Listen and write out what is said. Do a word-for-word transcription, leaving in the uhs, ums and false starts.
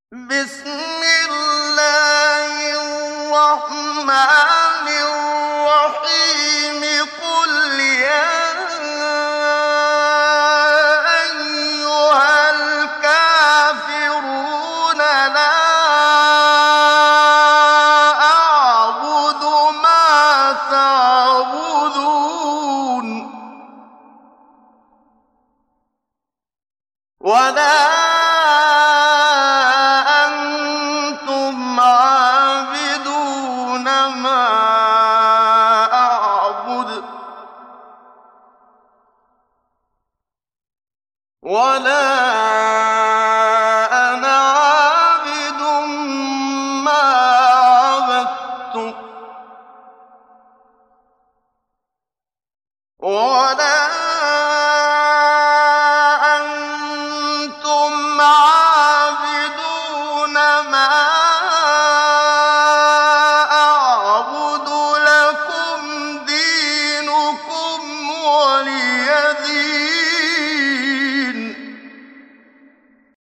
بسم الله الرحمن الرحيم قل يا أيها الكافرون لا أعبد ما تعبدون ولا ولا